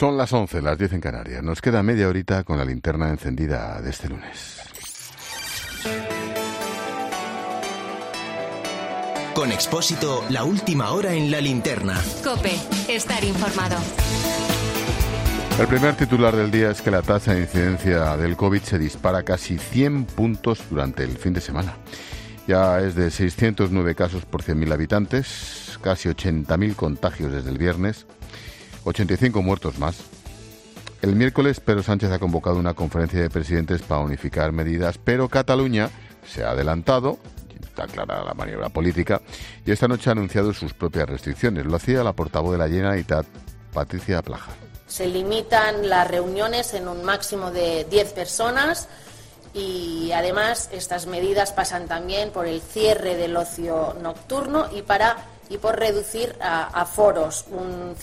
Son las 11, las 10 en Canarias. Nos queda media horita con la linterna encendida de este lunes. Con Expósito, la última hora en la linterna. COPE, estar informado. El primer titular del día es que la tasa de incidencia del COVID se dispara casi 100 puntos durante el fin de semana. Ya es de 609 casos por 100.000 habitantes, casi 80.000 contagios desde el viernes, 85 muertos más. El miércoles Pedro Sánchez ha convocado una conferencia de presidentes para unificar medidas, pero Cataluña se ha adelantado, está clara la maniobra política, y esta noche ha anunciado sus propias restricciones. Lo hacía la portavoz de la Generalitat, Patricia Plaja. Se limitan las reuniones en un máximo de 10 personas y además estas medidas pasan también por el cierre del ocio nocturno y por reducir aforos, un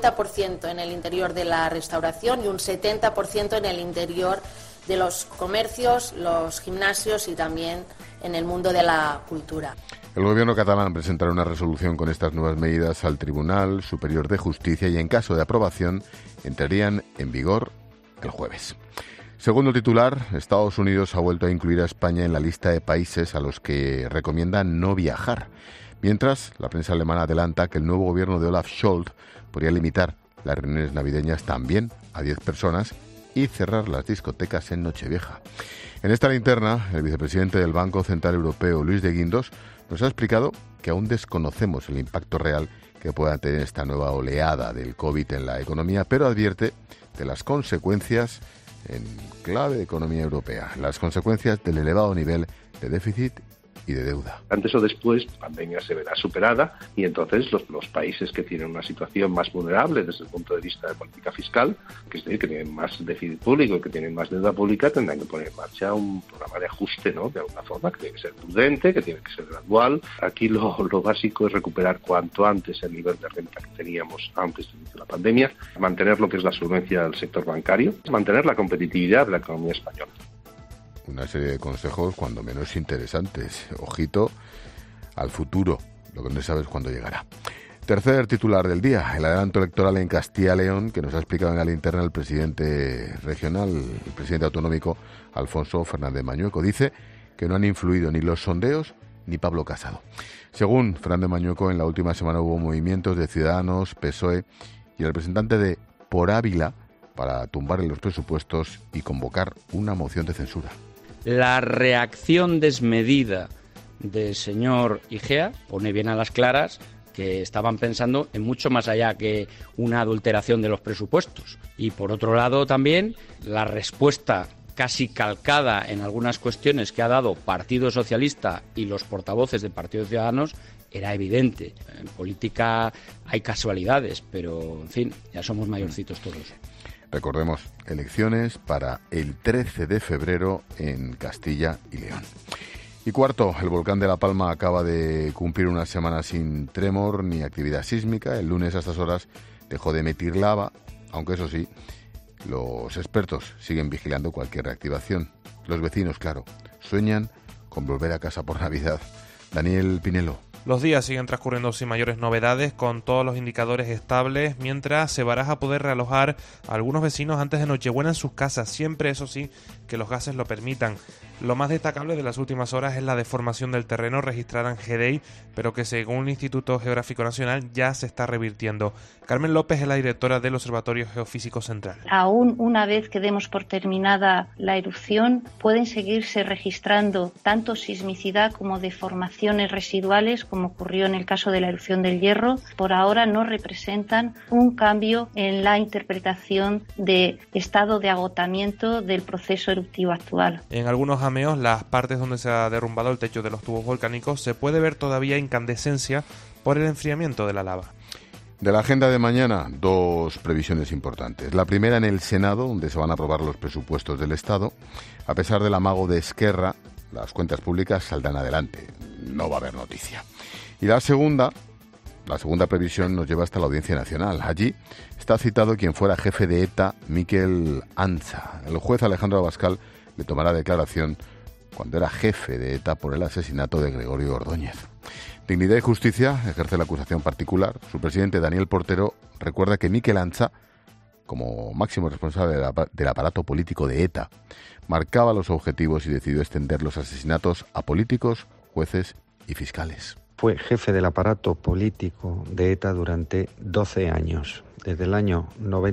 50% en el interior de la restauración y un 70% en el interior de los comercios, los gimnasios y también en el mundo de la cultura. El gobierno catalán presentará una resolución con estas nuevas medidas al Tribunal Superior de Justicia y en caso de aprobación entrarían en vigor el jueves. Segundo titular, Estados Unidos ha vuelto a incluir a España en la lista de países a los que recomienda no viajar. Mientras, la prensa alemana adelanta que el nuevo gobierno de Olaf Scholz podría limitar las reuniones navideñas también a 10 personas y cerrar las discotecas en Nochevieja. En esta linterna, el vicepresidente del Banco Central Europeo, Luis de Guindos, nos ha explicado que aún desconocemos el impacto real que pueda tener esta nueva oleada del COVID en la economía, pero advierte de las consecuencias en clave de economía europea, las consecuencias del elevado nivel de déficit y de deuda. Antes o después, la pandemia se verá superada y entonces los países que tienen una situación más vulnerable desde el punto de vista de política fiscal, que es decir, que tienen más déficit público, que tienen más deuda pública, tendrán que poner en marcha un programa de ajuste, ¿no? De alguna forma, que tiene que ser prudente, que tiene que ser gradual. Aquí lo básico es recuperar cuanto antes el nivel de renta que teníamos antes de la pandemia, mantener lo que es la solvencia del sector bancario, mantener la competitividad de la economía española. Una serie de consejos cuando menos interesantes. Ojito al futuro, lo que no sabes es cuándo llegará. Tercer titular del día, el adelanto electoral en Castilla y León, que nos ha explicado en la linterna el presidente regional, el presidente autonómico Alfonso Fernández Mañueco. Dice que no han influido ni los sondeos ni Pablo Casado. Según Fernández Mañueco, en la última semana hubo movimientos de Ciudadanos, PSOE y el representante de Por Ávila para tumbar los presupuestos y convocar una moción de censura. La reacción desmedida del señor Igea pone bien a las claras que estaban pensando en mucho más allá que una adulteración de los presupuestos. Y por otro lado también la respuesta casi calcada en algunas cuestiones que ha dado Partido Socialista y los portavoces del Partido de Ciudadanos era evidente. En política hay casualidades, pero en fin, ya somos mayorcitos todos. Recordemos, elecciones para el 13 de febrero en Castilla y León. Y cuarto, el volcán de La Palma acaba de cumplir una semana sin tremor ni actividad sísmica. El lunes a estas horas dejó de emitir lava, aunque eso sí, los expertos siguen vigilando cualquier reactivación. Los vecinos, claro, sueñan con volver a casa por Navidad. Daniel Pinelo. Los días siguen transcurriendo sin mayores novedades, con todos los indicadores estables, mientras se baraja poder realojar a algunos vecinos antes de Nochebuena en sus casas, siempre, eso sí, que los gases lo permitan. Lo más destacable de las últimas horas es la deformación del terreno registrada en GDEI, pero que según el Instituto Geográfico Nacional ya se está revirtiendo. Carmen López es la directora del Observatorio Geofísico Central. Aún una vez que demos por terminada la erupción, pueden seguirse registrando tanto sismicidad como deformaciones residuales, como ocurrió en el caso de la erupción del Hierro. Por ahora no representan un cambio en la interpretación de estado de agotamiento del proceso eruptivo actual. En algunos jameos, las partes donde se ha derrumbado el techo de los tubos volcánicos, se puede ver todavía incandescencia por el enfriamiento de la lava. De la agenda de mañana, dos previsiones importantes. La primera en el Senado, donde se van a aprobar los presupuestos del Estado. A pesar del amago de Esquerra, las cuentas públicas saldrán adelante. No va a haber noticia. Y la segunda previsión nos lleva hasta la Audiencia Nacional. Allí está citado quien fuera jefe de ETA, Miquel Antza. El juez Alejandro Abascal le tomará declaración cuando era jefe de ETA por el asesinato de Gregorio Ordóñez. Dignidad y Justicia ejerce la acusación particular. Su presidente, Daniel Portero, recuerda que Miquel Antza como máximo responsable del aparato político de ETA, marcaba los objetivos y decidió extender los asesinatos a políticos, jueces y fiscales. Fue jefe del aparato político de ETA durante 12 años, desde el año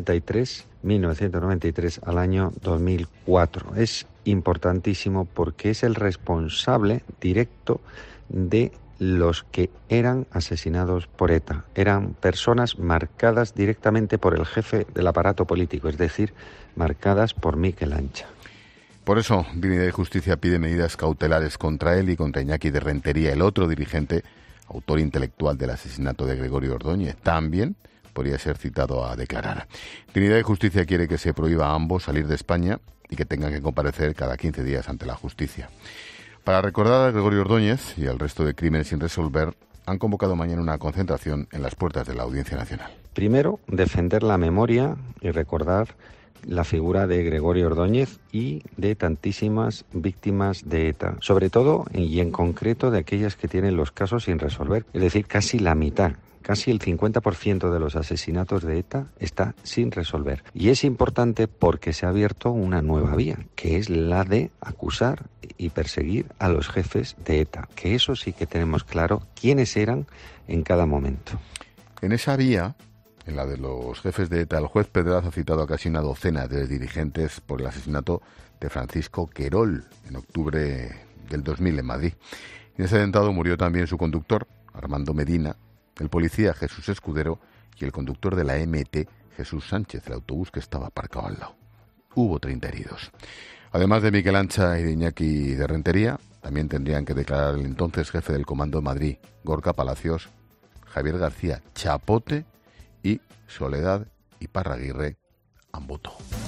1993 al año 2004. Es importantísimo porque es el responsable directo de los que eran asesinados por ETA. Eran personas marcadas directamente por el jefe del aparato político, es decir, marcadas por Mikel Ancha. Por eso, Dignidad y Justicia pide medidas cautelares contra él y contra Iñaki de Rentería, el otro dirigente, autor intelectual del asesinato de Gregorio Ordóñez. También podría ser citado a declarar. Dignidad y Justicia quiere que se prohíba a ambos salir de España y que tengan que comparecer cada 15 días ante la justicia. Para recordar a Gregorio Ordóñez y al resto de crímenes sin resolver, han convocado mañana una concentración en las puertas de la Audiencia Nacional. Primero, defender la memoria y recordar la figura de Gregorio Ordóñez y de tantísimas víctimas de ETA, sobre todo y en concreto de aquellas que tienen los casos sin resolver, es decir, casi la mitad. Casi el 50% de los asesinatos de ETA está sin resolver. Y es importante porque se ha abierto una nueva vía, que es la de acusar y perseguir a los jefes de ETA, que eso sí que tenemos claro quiénes eran en cada momento. En esa vía, en la de los jefes de ETA, el juez Pedraz ha citado a casi una docena de dirigentes por el asesinato de Francisco Querol en octubre del 2000 en Madrid. En ese atentado murió también su conductor, Armando Medina, el policía Jesús Escudero y el conductor de la MT, Jesús Sánchez, el autobús que estaba aparcado al lado. Hubo 30 heridos. Además de Mikel Ancha y de Iñaki de Rentería, también tendrían que declarar el entonces jefe del Comando de Madrid, Gorka Palacios, Javier García Chapote y Soledad Iparraguirre Amboto.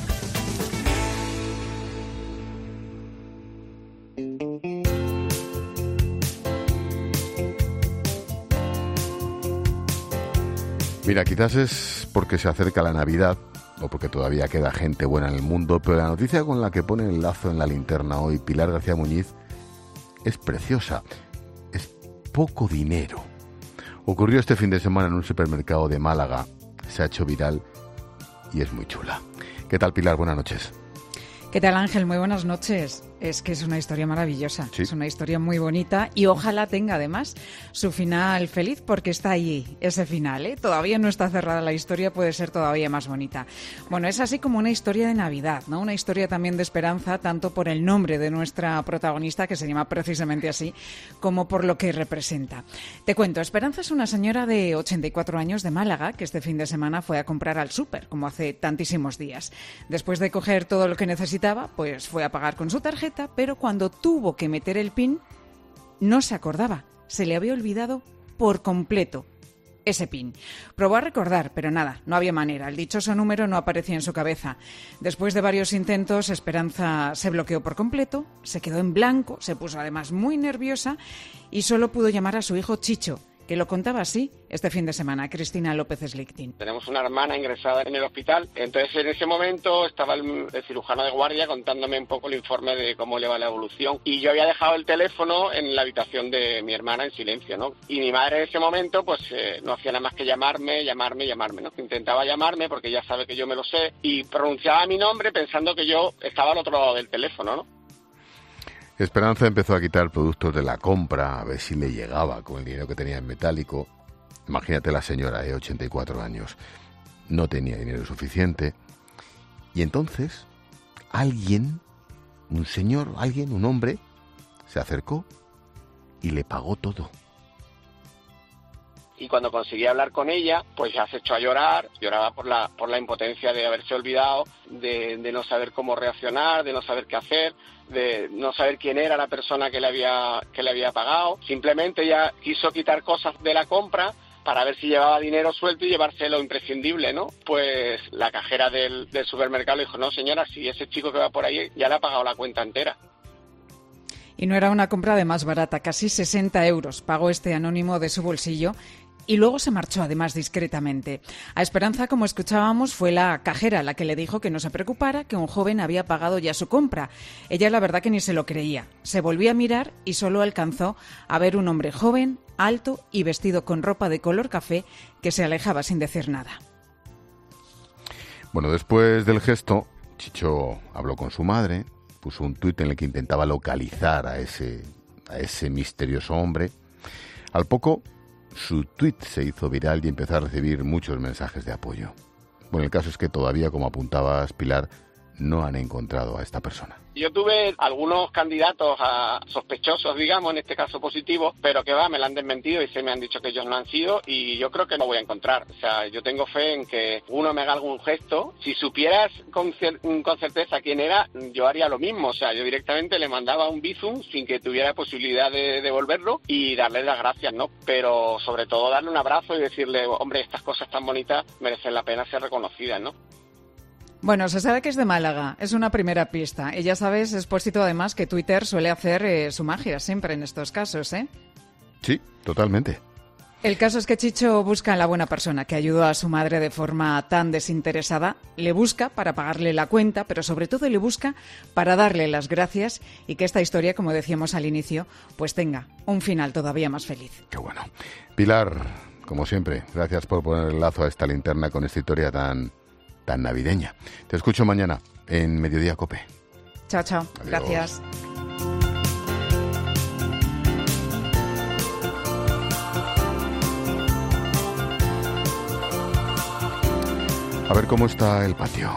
Mira, quizás es porque se acerca la Navidad o porque todavía queda gente buena en el mundo, pero la noticia con la que pone el lazo en la linterna hoy Pilar García Muñiz es preciosa. Es poco dinero. Ocurrió este fin de semana en un supermercado de Málaga. Se ha hecho viral y es muy chula. ¿Qué tal, Pilar? Buenas noches. ¿Qué tal, Ángel? Muy buenas noches. Es que es una historia maravillosa, sí. Es una historia muy bonita y ojalá tenga además su final feliz porque está ahí, ese final, ¿eh? Todavía no está cerrada la historia, puede ser todavía más bonita. Bueno, es así como una historia de Navidad, ¿no? Una historia también de esperanza, tanto por el nombre de nuestra protagonista, que se llama precisamente así, como por lo que representa. Te cuento, Esperanza es una señora de 84 años de Málaga que este fin de semana fue a comprar al súper, como hace tantísimos días. Después de coger todo lo que necesitaba, pues fue a pagar con su tarjeta, pero cuando tuvo que meter el PIN, no se acordaba. Se le había olvidado por completo ese PIN. Probó a recordar, pero nada, no había manera. El dichoso número no aparecía en su cabeza. Después de varios intentos, Esperanza se bloqueó por completo, se quedó en blanco, se puso además muy nerviosa y solo pudo llamar a su hijo Chicho, que lo contaba así este fin de semana, Cristina López Slichting. Tenemos una hermana ingresada en el hospital, entonces en ese momento estaba el cirujano de guardia contándome un poco el informe de cómo le va la evolución y yo había dejado el teléfono en la habitación de mi hermana en silencio, ¿no? Y mi madre en ese momento pues no hacía nada más que llamarme, ¿no? Intentaba llamarme porque ya sabe que yo me lo sé y pronunciaba mi nombre pensando que yo estaba al otro lado del teléfono, ¿no? Esperanza empezó a quitar productos de la compra a ver si le llegaba con el dinero que tenía en metálico. Imagínate la señora, 84 años. No tenía dinero suficiente. Y entonces, un hombre, se acercó y le pagó todo. Y cuando conseguí hablar con ella, pues ya se echó a llorar, lloraba por la impotencia de haberse olvidado, de no saber cómo reaccionar, de no saber qué hacer, de no saber quién era la persona que le había pagado. Simplemente ella quiso quitar cosas de la compra para ver si llevaba dinero suelto y llevarse lo imprescindible, ¿no? Pues la cajera del supermercado le dijo, no señora, si ese chico que va por ahí ya le ha pagado la cuenta entera. Y no era una compra de más barata, casi 60 euros pagó este anónimo de su bolsillo. Y luego se marchó, además, discretamente. A Esperanza, como escuchábamos, fue la cajera la que le dijo que no se preocupara, que un joven había pagado ya su compra. Ella, la verdad, que ni se lo creía. Se volvió a mirar y solo alcanzó a ver un hombre joven, alto y vestido con ropa de color café que se alejaba sin decir nada. Bueno, después del gesto, Chicho habló con su madre, puso un tuit en el que intentaba localizar a ese misterioso hombre. Al poco, su tuit se hizo viral y empezó a recibir muchos mensajes de apoyo. Bueno, el caso es que todavía, como apuntabas, Pilar, no han encontrado a esta persona. Yo tuve algunos candidatos a sospechosos, digamos, en este caso positivos, pero que me la han desmentido y se me han dicho que ellos no han sido, y yo creo que no voy a encontrar. O sea, yo tengo fe en que uno me haga algún gesto. Si supieras con certeza quién era, yo haría lo mismo. O sea, yo directamente le mandaba un bizum sin que tuviera posibilidad de devolverlo y darle las gracias, ¿no? Pero sobre todo darle un abrazo y decirle, hombre, estas cosas tan bonitas merecen la pena ser reconocidas, ¿no? Bueno, se sabe que es de Málaga, es una primera pista. Y ya sabes, Expósito, además, que Twitter suele hacer su magia siempre en estos casos, ¿eh? Sí, totalmente. El caso es que Chicho busca a la buena persona que ayudó a su madre de forma tan desinteresada. Le busca para pagarle la cuenta, pero sobre todo le busca para darle las gracias y que esta historia, como decíamos al inicio, pues tenga un final todavía más feliz. Qué bueno. Pilar, como siempre, gracias por poner el lazo a esta linterna con esta historia tan navideña. Te escucho mañana en Mediodía COPE. Chao, chao. Adiós. Gracias. A ver cómo está el patio.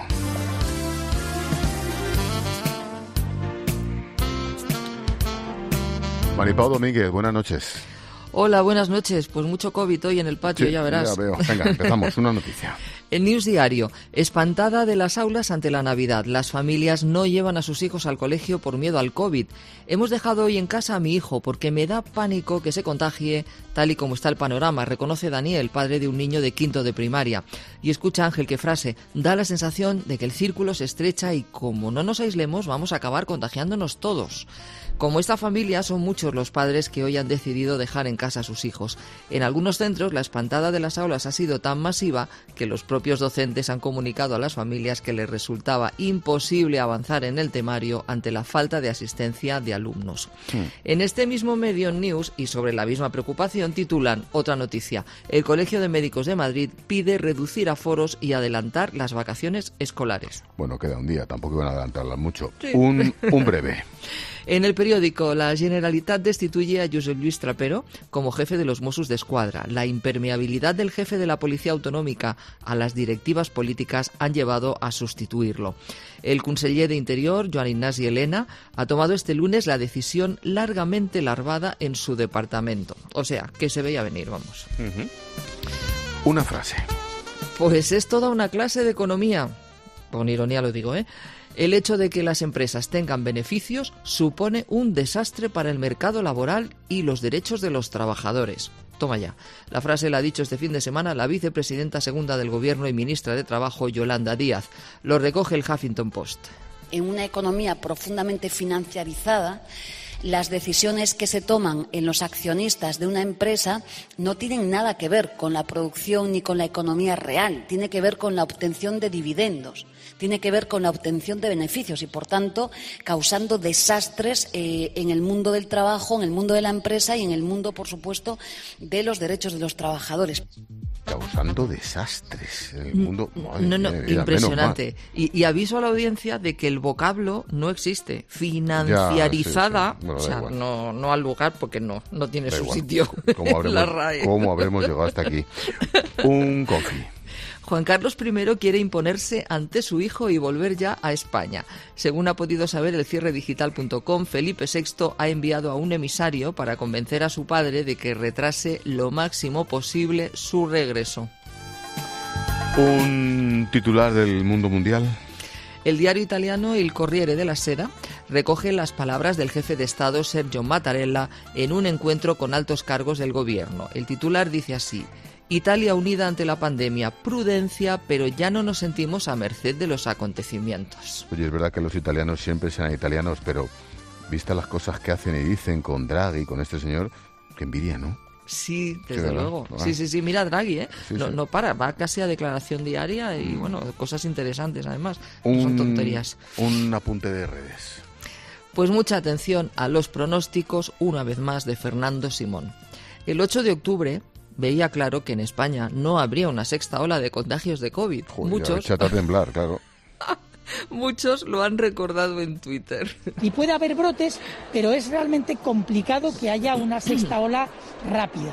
Maripao Domínguez, buenas noches. Hola, buenas noches. Pues mucho COVID hoy en el patio, Sí, ya verás. Ya veo. Venga, empezamos. Una noticia. El News Diario. Espantada de las aulas ante la Navidad. Las familias no llevan a sus hijos al colegio por miedo al COVID. Hemos dejado hoy en casa a mi hijo porque me da pánico que se contagie tal y como está el panorama, reconoce Daniel, padre de un niño de quinto de primaria. Y escucha, Ángel, qué frase. Da la sensación de que el círculo se estrecha y como no nos aislemos vamos a acabar contagiándonos todos. Como esta familia, son muchos los padres que hoy han decidido dejar en casa a sus hijos. En algunos centros, la espantada de las aulas ha sido tan masiva que los propios docentes han comunicado a las familias que les resultaba imposible avanzar en el temario ante la falta de asistencia de alumnos. En este mismo medio News, y sobre la misma preocupación, titulan otra noticia. El Colegio de Médicos de Madrid pide reducir aforos y adelantar las vacaciones escolares. Bueno, queda un día, tampoco iban a adelantarlas mucho. Sí. Un breve. En el periódico, la Generalitat destituye a Josep Lluís Trapero como jefe de los Mossos d'Esquadra. La impermeabilidad del jefe de la Policía Autonómica a las directivas políticas han llevado a sustituirlo. El conseller de Interior, Joan Ignasi Elena, ha tomado este lunes la decisión largamente larvada en su departamento. O sea, que se veía venir, vamos. Una frase. Pues es toda una clase de economía. Con ironía lo digo, ¿eh? El hecho de que las empresas tengan beneficios supone un desastre para el mercado laboral y los derechos de los trabajadores. Toma ya. La frase la ha dicho este fin de semana la vicepresidenta segunda del Gobierno y ministra de Trabajo, Yolanda Díaz. Lo recoge el Huffington Post. En una economía profundamente financiarizada, las decisiones que se toman en los accionistas de una empresa no tienen nada que ver con la producción ni con la economía real, tiene que ver con la obtención de dividendos, tiene que ver con la obtención de beneficios y, por tanto, causando desastres en el mundo del trabajo, en el mundo de la empresa y en el mundo, por supuesto, de los derechos de los trabajadores. Causando desastres en el mundo. Impresionante. Y aviso a la audiencia de que el vocablo no existe. Financiarizada, sí. Bueno, o sea, no al lugar porque no tiene su igual. sitio en la RAE. ¿Cómo habremos llegado hasta aquí? Un confi. Juan Carlos I quiere imponerse ante su hijo y volver ya a España. Según ha podido saber el cierredigital.com, Felipe VI ha enviado a un emisario para convencer a su padre de que retrase lo máximo posible su regreso. Un titular del mundo mundial. El diario italiano Il Corriere della Sera recoge las palabras del jefe de Estado Sergio Mattarella en un encuentro con altos cargos del gobierno. El titular dice así: Italia unida ante la pandemia, prudencia, pero ya no nos sentimos a merced de los acontecimientos. Oye, es verdad que los italianos siempre serán italianos, pero vistas las cosas que hacen y dicen con Draghi, con este señor, qué envidia, ¿no? Sí, desde luego. ¿no? Sí, mira Draghi, Sí, no para, va casi a declaración diaria y, bueno, cosas interesantes además, no son tonterías. Un apunte de redes. Pues mucha atención a los pronósticos, una vez más, de Fernando Simón. El 8 de octubre veía claro que en España no habría una sexta ola de contagios de COVID. Joder, échate a temblar, claro. Muchos lo han recordado en Twitter. Y puede haber brotes, pero es realmente complicado que haya una sexta ola rápida.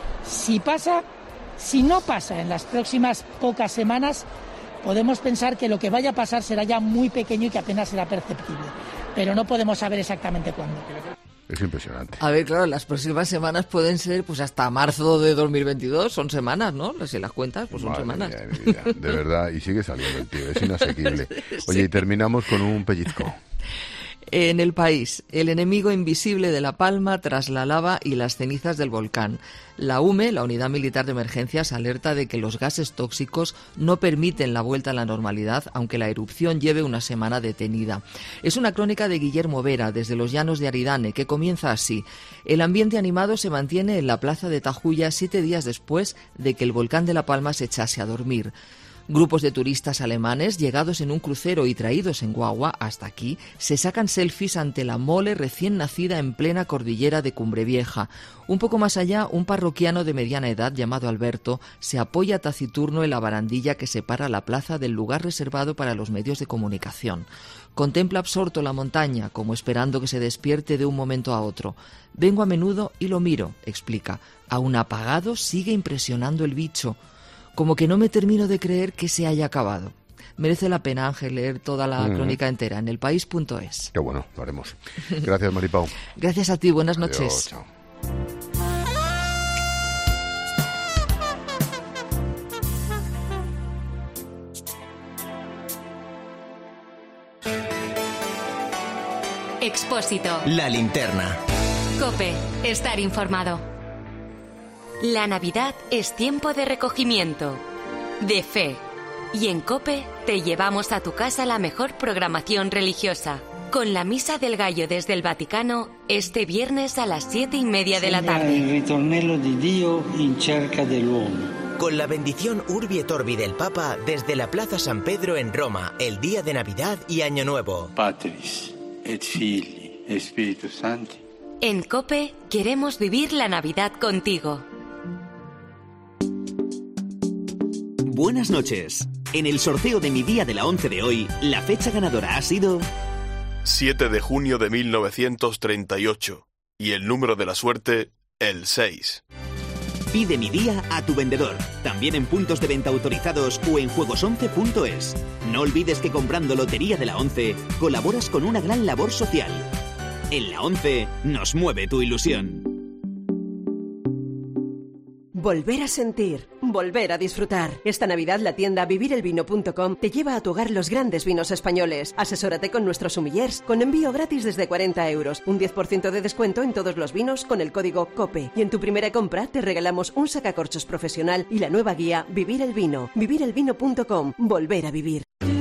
Si no pasa en las próximas pocas semanas, podemos pensar que lo que vaya a pasar será ya muy pequeño y que apenas será perceptible. Pero no podemos saber exactamente cuándo. Es impresionante. A ver, claro, las próximas semanas pueden ser pues hasta marzo de 2022. Son semanas, ¿no? Si las cuentas, pues son semanas. Mía, mi vida, de verdad, y sigue saliendo el tío, es inasequible. Oye, y terminamos con un pellizco. En El País, el enemigo invisible de La Palma tras la lava y las cenizas del volcán. La UME, la Unidad Militar de Emergencias, alerta de que los gases tóxicos no permiten la vuelta a la normalidad, aunque la erupción lleve una semana detenida. Es una crónica de Guillermo Vera, desde los llanos de Aridane, que comienza así. El ambiente animado se mantiene en la plaza de Tajuya 7 días después de que el volcán de La Palma se echase a dormir. Grupos de turistas alemanes, llegados en un crucero y traídos en guagua hasta aquí, se sacan selfies ante la mole recién nacida en plena cordillera de Cumbrevieja. Un poco más allá, un parroquiano de mediana edad llamado Alberto se apoya taciturno en la barandilla que separa la plaza del lugar reservado para los medios de comunicación. Contempla absorto la montaña, como esperando que se despierte de un momento a otro. Vengo a menudo y lo miro, explica. Aún apagado sigue impresionando el bicho. Como que no me termino de creer que se haya acabado. Merece la pena, Ángel, leer toda la crónica entera en elpaís.es. Qué bueno, lo haremos. Gracias, Maripau. Gracias a ti, buenas noches. Adiós, chao. Expósito. La linterna. COPE. Estar informado. La Navidad es tiempo de recogimiento, de fe. Y en COPE te llevamos a tu casa la mejor programación religiosa, con la Misa del Gallo desde el Vaticano este viernes a las 7:30 de la tarde. El ritornello di Dio in cerca dell'uomo. Con la bendición Urbi et Orbi del Papa desde la Plaza San Pedro en Roma, el día de Navidad y Año Nuevo. Patris et Filii et Spiritus Sancti. En COPE queremos vivir la Navidad contigo. Buenas noches. En el sorteo de mi día de la 11 de hoy, la fecha ganadora ha sido 7 de junio de 1938. Y el número de la suerte, el 6. Pide mi día a tu vendedor, también en puntos de venta autorizados o en juegos11.es. No olvides que comprando Lotería de la 11 colaboras con una gran labor social. En la 11 nos mueve tu ilusión. Volver a sentir, volver a disfrutar. Esta Navidad la tienda vivirelvino.com te lleva a tu hogar los grandes vinos españoles. Asesórate con nuestros sommeliers, con envío gratis desde 40 €, un 10% de descuento en todos los vinos con el código COPE. Y en tu primera compra te regalamos un sacacorchos profesional y la nueva guía Vivir el Vino. Vivirelvino.com, volver a vivir.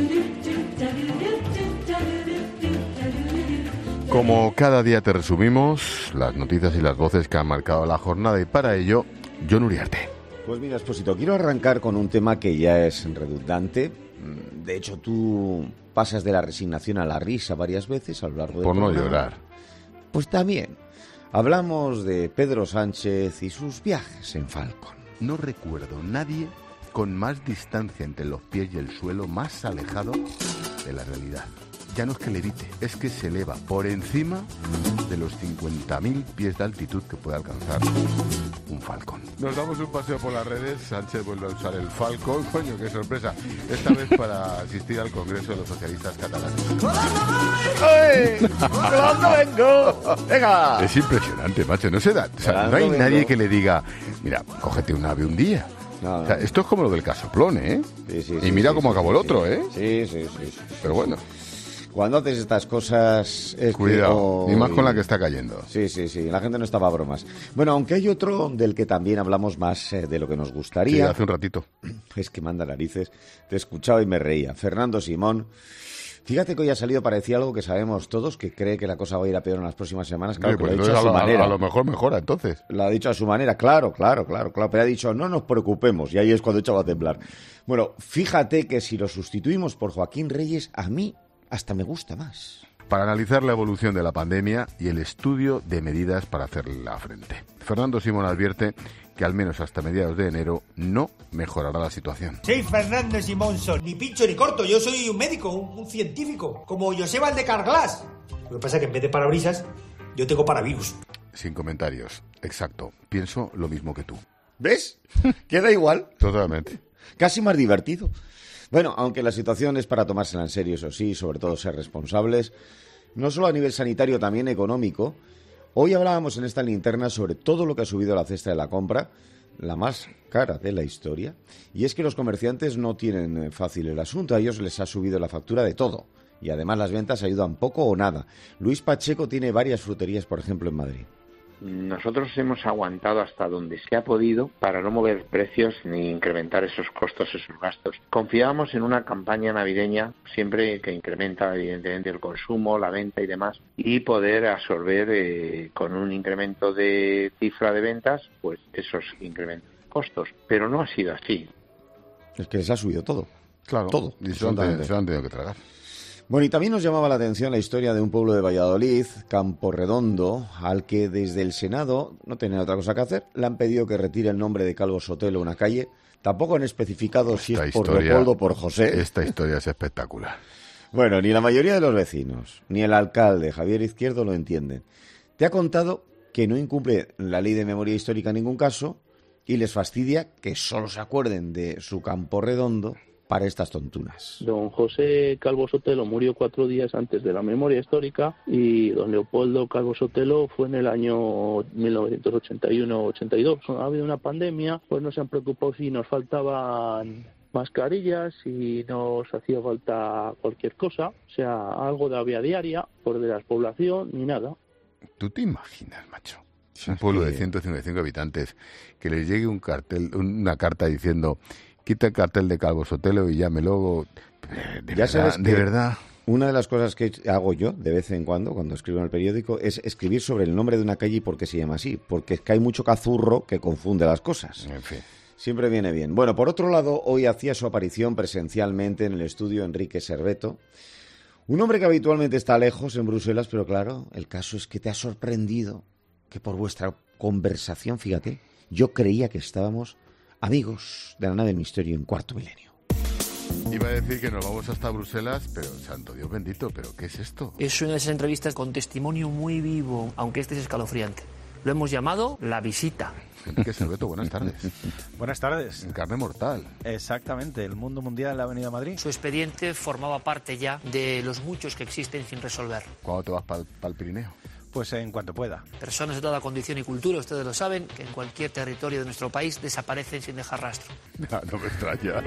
Como cada día te resumimos las noticias y las voces que han marcado la jornada, y para ello, Jon Uriarte. Pues mira, Expósito, quiero arrancar con un tema que ya es redundante. De hecho, tú pasas de la resignación a la risa varias veces a lo largo del programa. Por no llorar. Pues también. Hablamos de Pedro Sánchez y sus viajes en Falcon. No recuerdo nadie con más distancia entre los pies y el suelo, más alejado de la realidad. Ya no es que levite, es que se eleva por encima de los 50.000 pies de altitud que puede alcanzar un Falcon. Nos damos un paseo por las redes. Sánchez vuelve a usar el Falcon. Coño, qué sorpresa. Esta vez para asistir al Congreso de los Socialistas Catalanes. ¡Ay! ¡Volando vengo! ¡Venga! Es impresionante, macho. No se da. O sea, no hay nadie que le diga, mira, cógete un ave un día. No. O sea, esto es como lo del casoplón, ¿eh? Sí, y mira cómo acabó el otro, ¿eh? Sí. Pero bueno. Cuando haces estas cosas... Cuidado, y más con la que está cayendo. Sí, la gente no estaba a bromas. Bueno, aunque hay otro del que también hablamos más de lo que nos gustaría... Sí, hace un ratito. Es que manda narices. Te escuchaba y me reía. Fernando Simón. Fíjate que hoy ha salido para decir algo que sabemos todos, que cree que la cosa va a ir a peor en las próximas semanas. Claro, pues que lo ha dicho a su manera. A lo mejor mejora, entonces. Lo ha dicho a su manera, claro. Pero ha dicho, no nos preocupemos. Y ahí es cuando echaba a temblar. Bueno, fíjate que si lo sustituimos por Joaquín Reyes, a mí hasta me gusta más. Para analizar la evolución de la pandemia y el estudio de medidas para hacerle frente. Fernando Simón advierte que al menos hasta mediados de enero no mejorará la situación. Soy Fernando Simonson, ni pincho ni corto, yo soy un médico, un científico, como Joseba el de Carglass. Lo que pasa es que en vez de parabrisas, yo tengo paravirus. Sin comentarios, exacto, pienso lo mismo que tú. ¿Ves? Queda igual. Totalmente. Casi más divertido. Bueno, aunque la situación es para tomársela en serio, eso sí, sobre todo ser responsables, no solo a nivel sanitario, también económico. Hoy hablábamos en esta linterna sobre todo lo que ha subido la cesta de la compra, la más cara de la historia, y es que los comerciantes no tienen fácil el asunto, a ellos les ha subido la factura de todo, y además las ventas ayudan poco o nada. Luis Pacheco tiene varias fruterías, por ejemplo, en Madrid. Nosotros hemos aguantado hasta donde se ha podido para no mover precios ni incrementar esos costos, esos gastos. Confiábamos en una campaña navideña siempre que incrementa evidentemente el consumo, la venta y demás, y poder absorber con un incremento de cifra de ventas pues esos incrementos de costos. Pero no ha sido así. Es que les ha subido todo. Claro. Todo. Y se lo han tenido que tragar. Bueno, y también nos llamaba la atención la historia de un pueblo de Valladolid, Camporredondo, al que desde el Senado, no tenía otra cosa que hacer, le han pedido que retire el nombre de Calvo Sotelo una calle. Tampoco han especificado si es por Leopoldo o por José. Esta historia es espectacular. Bueno, ni la mayoría de los vecinos, ni el alcalde, Javier Izquierdo, lo entienden. Te ha contado que no incumple la ley de memoria histórica en ningún caso y les fastidia que solo se acuerden de su Camporredondo para estas tontunas. Don José Calvo Sotelo murió 4 días antes de la memoria histórica y don Leopoldo Calvo Sotelo fue en el año 1981-82. Ha habido una pandemia, pues no se han preocupado si nos faltaban mascarillas, si nos hacía falta cualquier cosa, o sea, algo de vía diaria, por de la población, ni nada. ¿Tú te imaginas, macho? Un pueblo de 155 habitantes, que les llegue un cartel, una carta diciendo: quita el cartel de Calvo Sotelo y llámelo. De verdad. Una de las cosas que hago yo de vez en cuando escribo en el periódico, es escribir sobre el nombre de una calle y por qué se llama así. Porque es que hay mucho cazurro que confunde las cosas. En fin. Siempre viene bien. Bueno, por otro lado, hoy hacía su aparición presencialmente en el estudio Enrique Serveto. Un hombre que habitualmente está lejos en Bruselas, pero claro, el caso es que te ha sorprendido que por vuestra conversación, fíjate, yo creía que estábamos amigos de la nave del misterio en Cuarto Milenio. Iba a decir que nos vamos hasta Bruselas, pero santo Dios bendito, ¿pero qué es esto? Es una de esas entrevistas con testimonio muy vivo, aunque este es escalofriante. Lo hemos llamado La Visita. Enrique Serveto, buenas tardes. Buenas tardes. En Carne Mortal. Exactamente, el mundo mundial en la Avenida Madrid. Su expediente formaba parte ya de los muchos que existen sin resolver. ¿Cuándo te vas para el Pirineo? Pues en cuanto pueda. Personas de toda condición y cultura, ustedes lo saben, que en cualquier territorio de nuestro país desaparecen sin dejar rastro. No me extraña.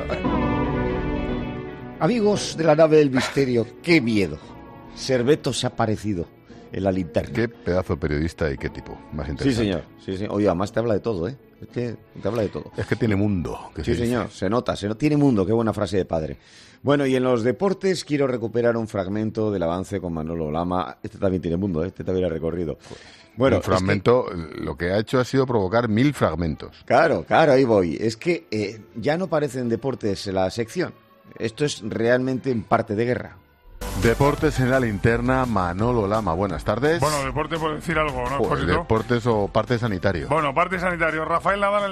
Amigos de la nave del misterio, qué miedo. Serveto se ha aparecido en la linterna. Qué pedazo de periodista y qué tipo, más interesante. Sí, señor. Sí. Oye, además te habla de todo, ¿eh? Es que te habla de todo. Es que tiene mundo. Sí, señor, se nota. Tiene mundo, qué buena frase de padre. Bueno, y en los deportes quiero recuperar un fragmento del avance con Manolo Lama. Este también tiene mundo, ¿eh? Este también ha recorrido. Bueno, un fragmento, lo que ha hecho ha sido provocar 1000 fragmentos. Claro, ahí voy. Es que ya no parecen deportes en la sección. Esto es realmente en parte de guerra. Deportes en la linterna, Manolo Lama. Buenas tardes. Bueno, deporte por decir algo, ¿no? Deportes o parte sanitario. Bueno, parte sanitario. Rafael Nadal.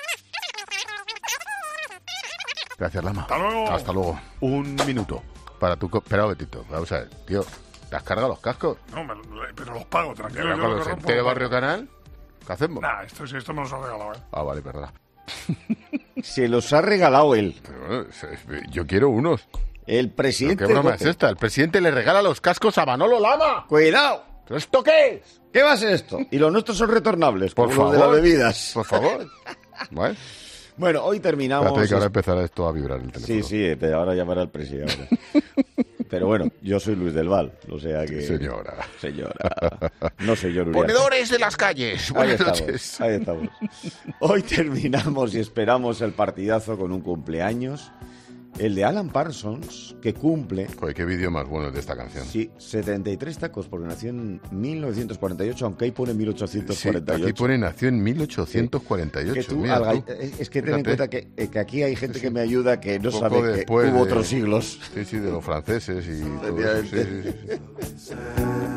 Gracias, Lama. Hasta luego. Hasta luego. Un minuto para tu... Espera un momentito. Vamos a ver, tío. ¿Te has cargado los cascos? No, pero los pago, tranquilo. Pero cuando se entere Barrio Canal, ¿qué hacemos? Nah, esto me los ha regalado él. Ah, vale, verdad. Se los ha regalado él. Pero, yo quiero unos. El presidente... ¿Qué broma es esta? El presidente le regala los cascos a Manolo Lama. ¡Cuidado! ¿Esto qué es? ¿Qué va a ser esto? Y los nuestros son retornables, por como favor, los de las bebidas. Por favor. Bueno, hoy terminamos... Espérate que ahora empezará esto a vibrar el teléfono. Sí, ahora llamará al presidente. Pero bueno, yo soy Luis del Val, o sea que... Señora. No soy yo, Uriarte. Ponedores de las calles. Buenas noches. Ahí estamos. Hoy terminamos y esperamos el partidazo con un cumpleaños. El de Alan Parsons, que cumple... Joder, qué vídeo más bueno es de esta canción. Sí, 73 tacos, porque nació en 1948, aunque ahí pone 1848. Sí, aquí pone nació en 1848. Que tú, es que ten en cuenta que aquí hay gente que me ayuda que no sabe que hubo otros siglos. Sí, de los franceses y todo eso. Sí.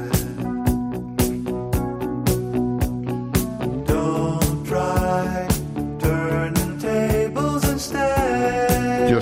Don't try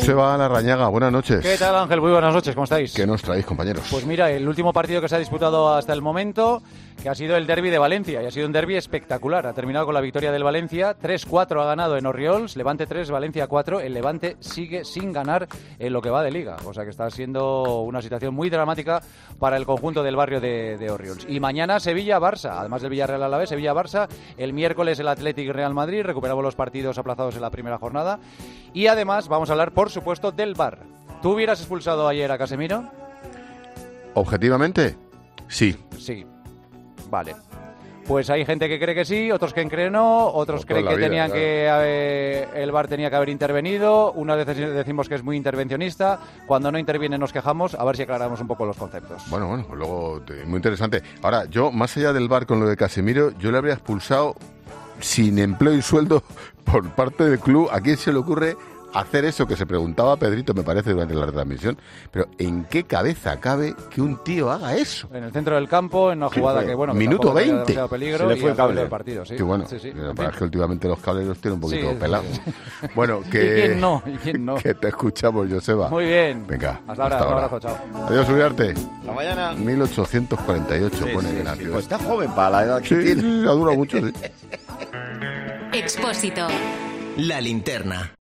Joseba Larrañaga, buenas noches. ¿Qué tal, Ángel? Muy buenas noches, ¿cómo estáis? ¿Qué nos traéis, compañeros? Pues mira, el último partido que se ha disputado hasta el momento, que ha sido el derbi de Valencia, y ha sido un derbi espectacular. Ha terminado con la victoria del Valencia, 3-4 ha ganado en Orriols, Levante 3, Valencia 4. El Levante sigue sin ganar en lo que va de Liga, o sea que está siendo una situación muy dramática para el conjunto del barrio de Orriols. Y mañana Sevilla-Barça, además del Villarreal Alavés, Sevilla-Barça, el miércoles el Athletic Real Madrid, recuperamos los partidos aplazados en la primera jornada, y además vamos a hablar, por supuesto, del VAR. ¿Tú hubieras expulsado ayer a Casemiro? ¿Objetivamente? Sí. Sí. Vale. Pues hay gente que cree que sí, otros que creen no, otros creen que tenían que el VAR tenía que haber intervenido. Una vez decimos que es muy intervencionista, cuando no interviene nos quejamos. A ver si aclaramos un poco los conceptos. Bueno, pues luego muy interesante. Ahora, yo más allá del VAR con lo de Casemiro, yo le habría expulsado sin empleo y sueldo por parte del club. ¿A quién se le ocurre hacer eso que se preguntaba Pedrito, me parece, durante la retransmisión? Pero ¿en qué cabeza cabe que un tío haga eso? En el centro del campo, en una jugada que, bueno, minuto 20. Peligro, se le fue el cable del partido, sí. Sí, bueno, sí. Es que últimamente los cables los tienen un poquito pelados. Sí. Bueno, ¿Y quién no? Que te escuchamos, Joseba. Muy bien. Venga, hasta ahora. Un abrazo, chao. Adiós, Uriarte. Hasta mañana. 1848 pone que nació. Pues está joven para la edad que tiene. Sí, ha durado mucho, sí. Expósito. La linterna.